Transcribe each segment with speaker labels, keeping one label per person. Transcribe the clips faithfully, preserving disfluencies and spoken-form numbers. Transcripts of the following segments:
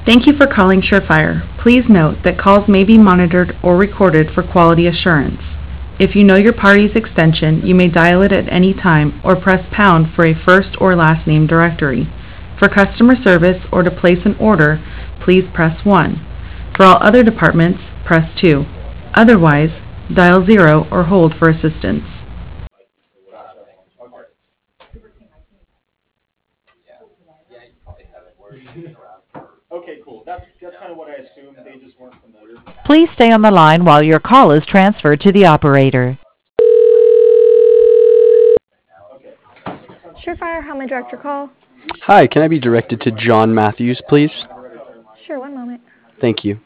Speaker 1: Thank you for calling Surefire. Please note that calls may be monitored or recorded for quality assurance. If you know your party's extension, you may dial it at any time or press pound for a first or last name directory. For customer service or to place an order, please press one. For all other departments, press two. Otherwise, dial zero or hold for assistance.
Speaker 2: Okay, cool. That's that's kind of what I assumed. They just weren't familiar.
Speaker 3: Please stay on the line while your call is transferred to the operator.
Speaker 4: Surefire, how may I direct your call?
Speaker 5: Hi, can I be directed to John Matthews, please?
Speaker 4: Sure, one moment.
Speaker 5: Thank you.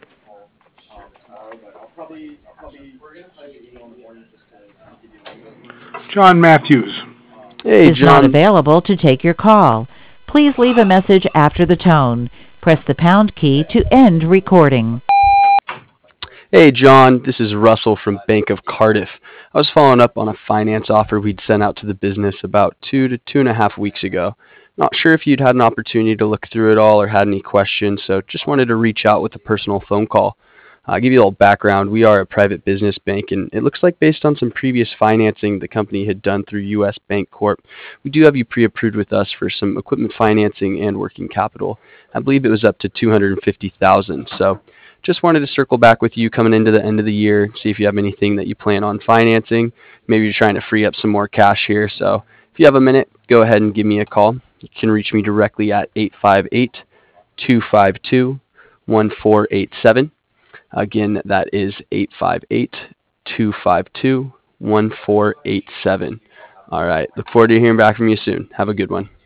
Speaker 6: John Matthews.
Speaker 5: Hey,
Speaker 3: Is not
Speaker 5: John.
Speaker 3: available to take your call. Please leave a message after the tone. Press the pound key to end recording.
Speaker 5: Hey, John. This is Russell from Bank of Cardiff. I was following up on a finance offer we'd sent out to the business about two to two and a half weeks ago. Not sure if you'd had an opportunity to look through it all or had any questions, so just wanted to reach out with a personal phone call. I'll give you a little background. We are a private business bank, and it looks like based on some previous financing the company had done through U S Bank Corp, we do have you pre-approved with us for some equipment financing and working capital. I believe it was up to two hundred fifty thousand dollars. So just wanted to circle back with you coming into the end of the year, see if you have anything that you plan on financing. Maybe you're trying to free up some more cash here. So if you have a minute, go ahead and give me a call. You can reach me directly at eight five eight, two five two, one four eight seven. Again, that is eight five eight, two five two, one four eight seven. All right. Look forward to hearing back from you soon. Have a good one.